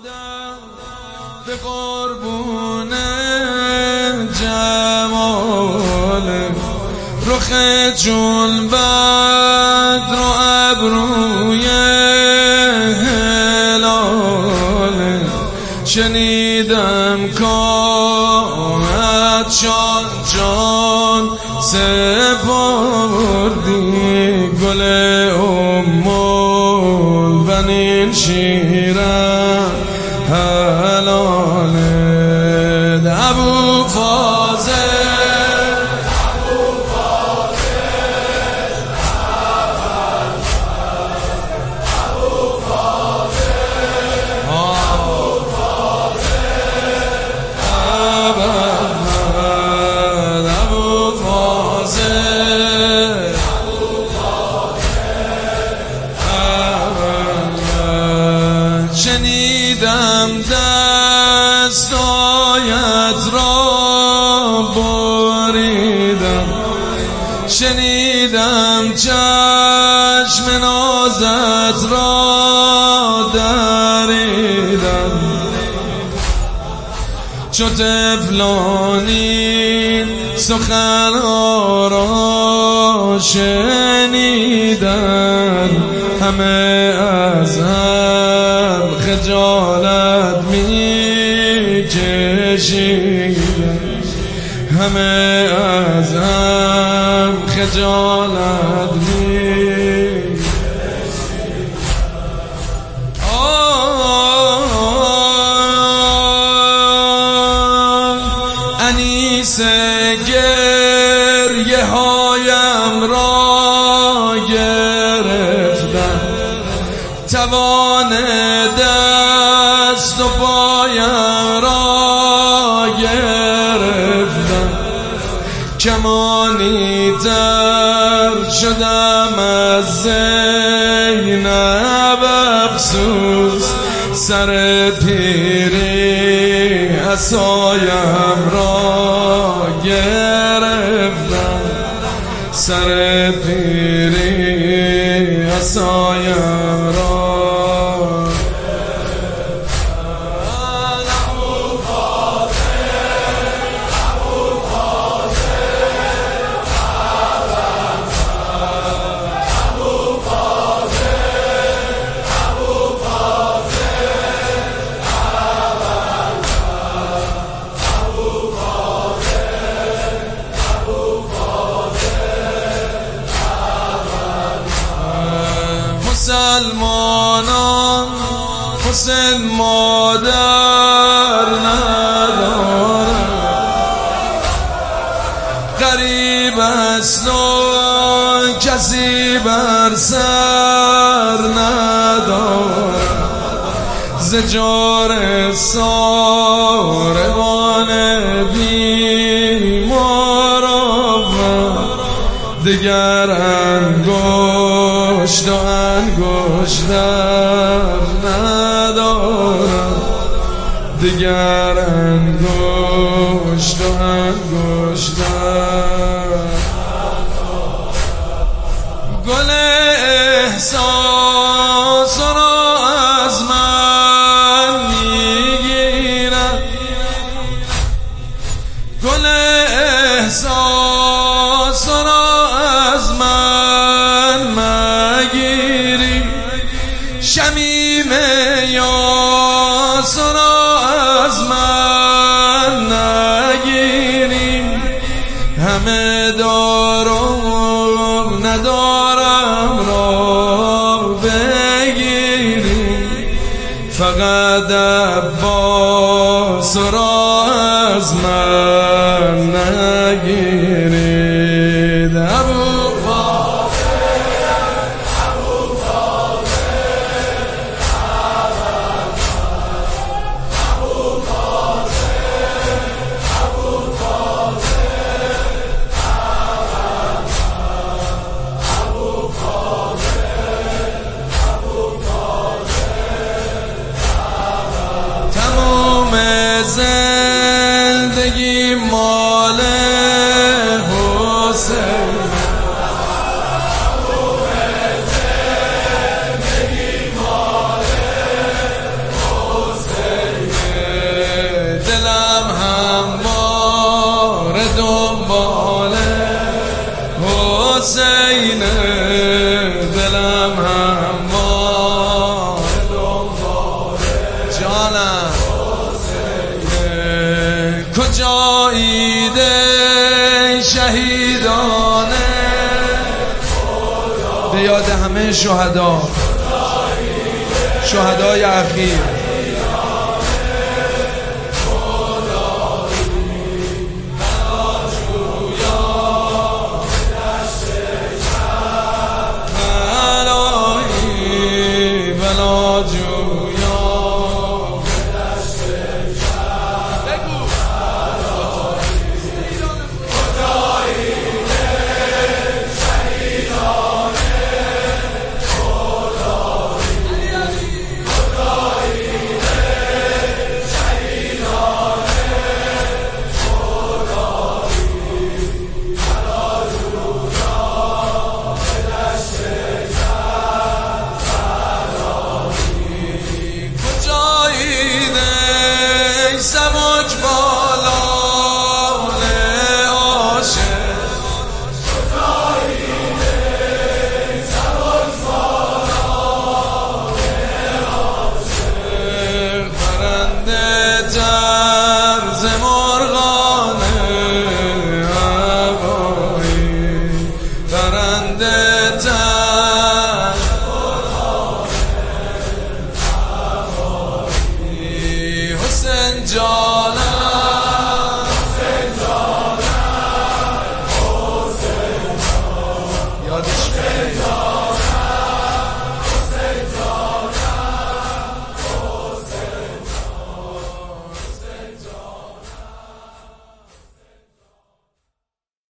به قربون جمال رخ چون بدر و ابروی هلال شنیدم کانت جان سپردی گل ام البنین شیرم حلال ابو فاضل شنیدم دستایت را بریدم شنیدم چشم نازت را دریدم چو طفلانی سخنها را شنیدن همه از هم خجالت می کشیدن همه از هم خجالت می انیس گریه هایم را گرفتن توان دست و پایم را گرفتن کمانی تر شدم از زینب افسوس سر پیری عصایم را گرفتم سر پیری عصایم را مسلمانان حسین مادر ندارد غریب است و کسی بر سر ندارد زجار ساربان بیماران دیگر انگشت و انگشتر ندارم دیگر انگشت و انگشتر گل احساس را از من میگیرد گل احساس را از من مگیری شمیم یاس را از من نگیری همه دارم ندارم را بگیری فقط عباس را از من نگیرید ابو زندگی مال یاد همه شهدای اخیر. جا